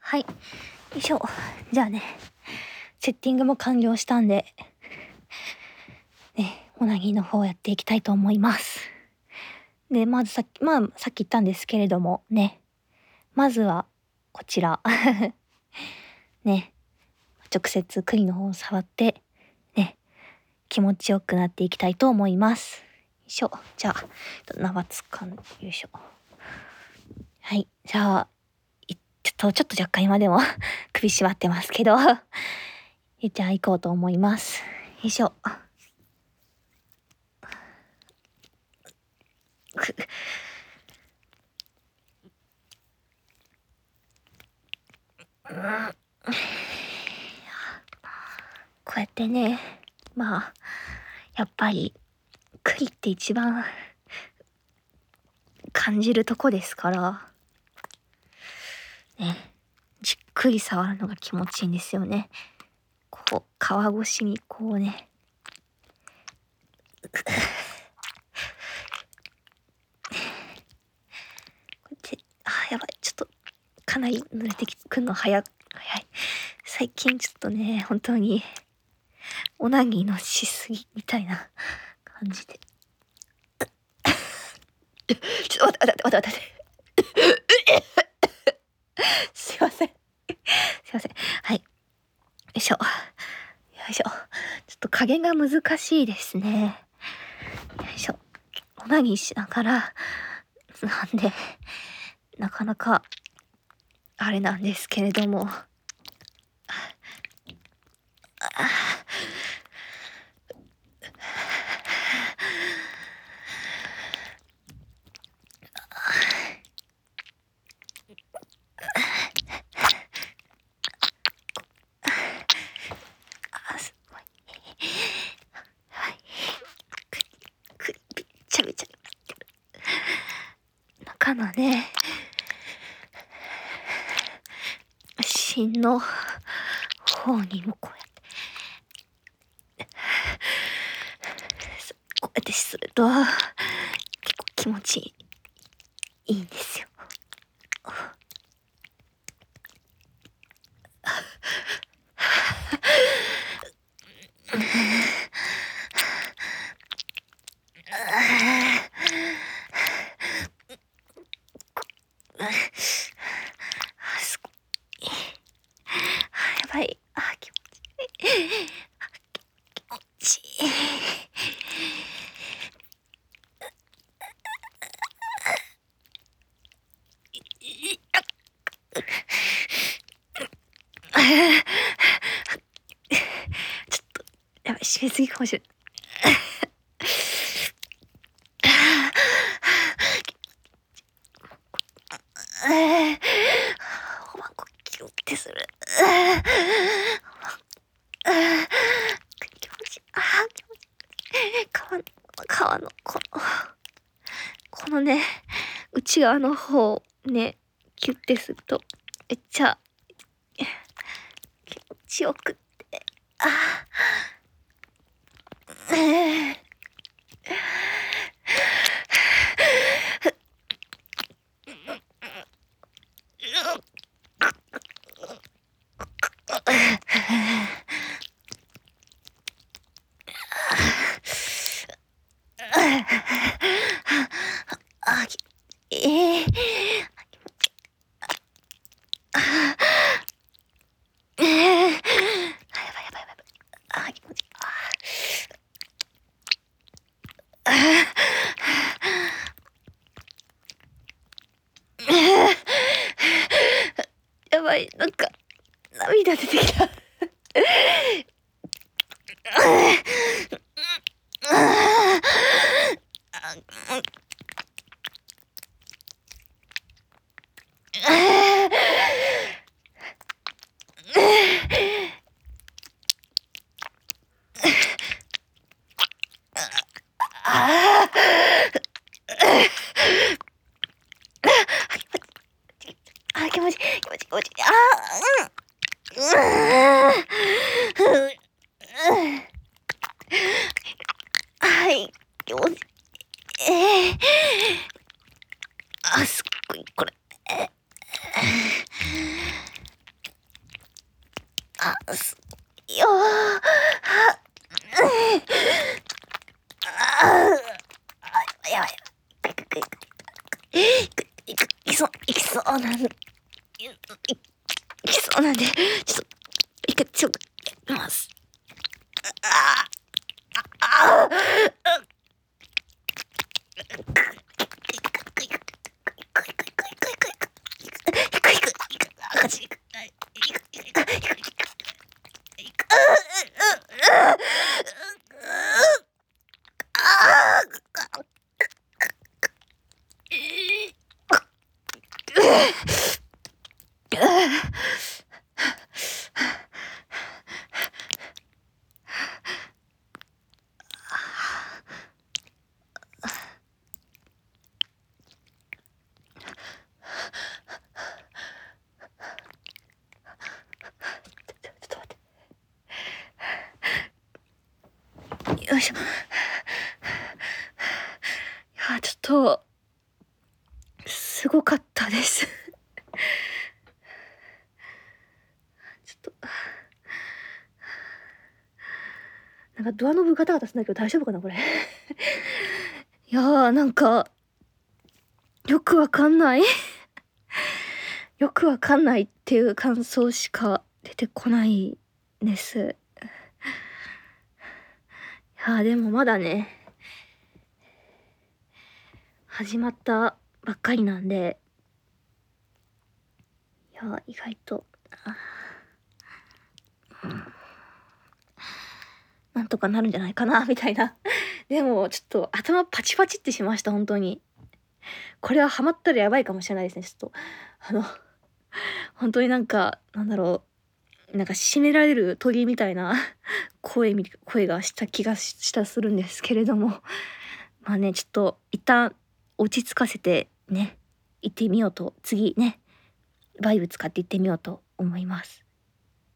はい。よいしょ。じゃあね、セッティングも完了したんで、ね、オナニーの方やっていきたいと思います。で、まずさっき言ったんですけれども、ね、まずは、こちら。ね、直接栗の方を触って、ね、気持ちよくなっていきたいと思います。よいしょ。じゃあ、縄つかん、よいしょ。はい。じゃあ、ちょっと若干今でも首絞まってますけどじゃあ行こうと思います。よいしょ。こうやってね、やっぱり栗って一番感じるとこですからね、じっくり触るのが気持ちいいんですよね。こう皮越しにこうねやばい、ちょっとかなり濡れてくるの早い。最近ちょっとね、本当にオナニーのしすぎみたいな感じでちょっと待ってすいませんはい、よいしょ。ちょっと加減が難しいですね。よいしょ。オナニーしながらなんでなかなかあれなんですけれども、すごい。はい。びっちゃびちゃになってる。中のね、芯の方にもこうやってすると結構気持ちいいんですよ。すごい。やばい。気持ちいい。ちょっとやばい、締めすぎかもしれない。おまんこキュッてする。気持ちいい。気持ちいい。皮のこのね、内側の方をね、キュッてするとめっちゃ気持ちよくって。気持ちいい。やばい、なんか涙出てきた。気持ちいい。はい、気持ちいい。すっごいこれ。 あ、よー、は、やばい。いきそうなんで、ちょっと、一回ちょっと、やります。よいしょ。いや、ちょっと、すごかったです。ちょっと、なんかドアノブガタガタすんだけど大丈夫かなこれ。いやー、なんか、よくわかんない。よくわかんないっていう感想しか出てこないです。いやー、でもまだね、始まったばっかりなんで、いやー、意外と、なんとかなるんじゃないかな、みたいな。でも、ちょっと頭パチパチってしました、本当に。これはハマったらやばいかもしれないですね、ちょっと。本当になんか、なんだろう、なんか締められる鳥みたいな声がした気がするんですけれども。まあね、ちょっと一旦落ち着かせてね、行ってみようと、次ね、バイブ使って行ってみようと思います。